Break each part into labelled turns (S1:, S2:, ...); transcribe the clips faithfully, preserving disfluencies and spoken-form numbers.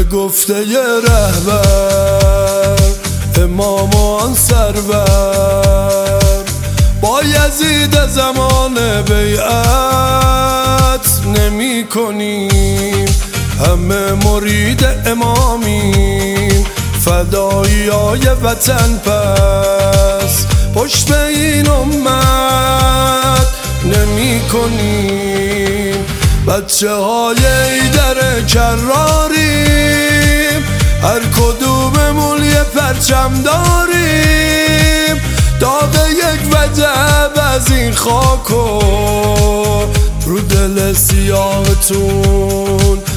S1: گفته ی رهبر امام و آن سرور با یزید زمان بیعت نمی کنیم، همه مرید امامیم، فدایای وطن پس پشت به این امت نمی کنیم. بچه های ایدر کراریم، هر کدوممون یه پرچم داریم، داغ یک وجب از این خاکو رو دل سیاهتون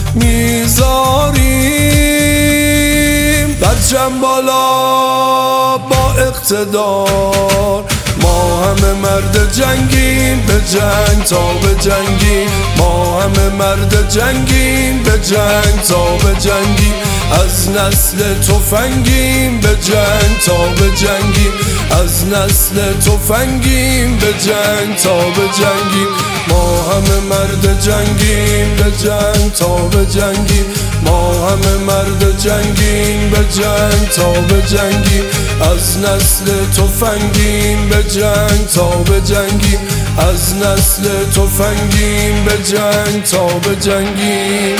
S1: میذاریم. پرچم بالا با اقتدار، ما همه مرد جنگیم به جنگ تا به جنگیم، ما همه مرد جنگیم به جنگ تا به جنگیم، از نسل تفنگیم به جنگ تا به جنگیم، از نسل تفنگیم به جنگ تا به جنگیم، ما همه مرد جنگیم به جنگ تا به جنگیم، ما همه مرد جنگیم به جنگ تا به جنگیم، از نسل تفنگیم به جنگ تا به جنگیم، از نسل تفنگیم به جنگ تا به جنگیم.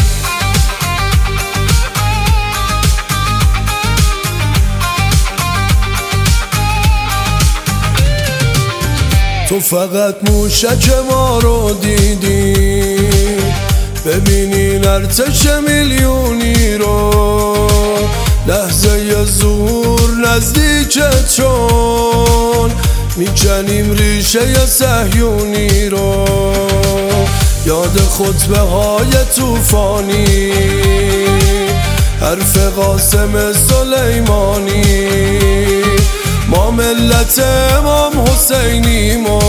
S1: تو فقط موشک ما رو دیدی، ببینین ارتش میلیونی رو، لحظه ظهور نزدیکه چون میکنیم ریشه صهیونی رو، یاد خطبه های توفانی، حرف قاسم سلیمانی، ما ملت امام حسینیم و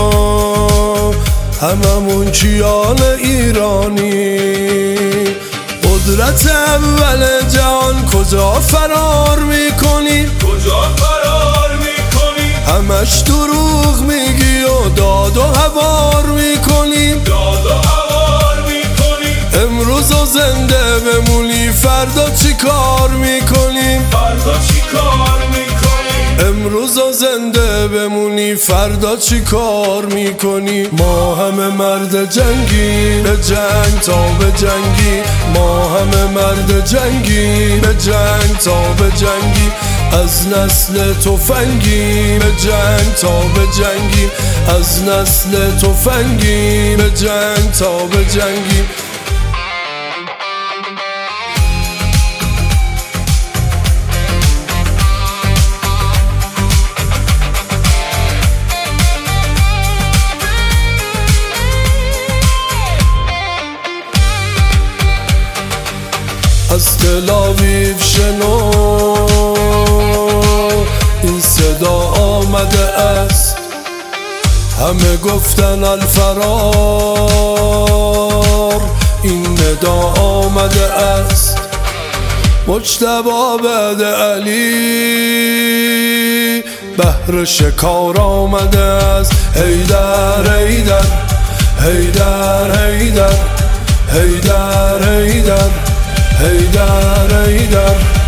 S1: هممون کیان ایرانی. قدرت اول جهان کجا فرار میکنی؟
S2: کجا فرار میکنی؟
S1: همش دروغ میگی و داد و هوار میکنی،
S2: داد و هوار میکنی.
S1: امروز و زنده بمونی فردا چی کار میکنی؟
S2: فردا چی کار میکنی؟
S1: امروز و زنده بمونی فردا چی کار میکنی؟ ما همه مرد جنگی به جنگ تا به جنگی، ما همه مرد جنگی به جنگ تا به جنگی، از نسل تفنگی به جنگ تا به جنگی، از نسل تفنگی به جنگ تا به جنگی. از تل آویو شنو این صدا آمده است، همه گفتن الفرار این ندا آمده است. مجتبی بعد علی بهر شکار آمده است. حیدر حیدر حیدر حیدر حیدر حیدر حیدر حیدر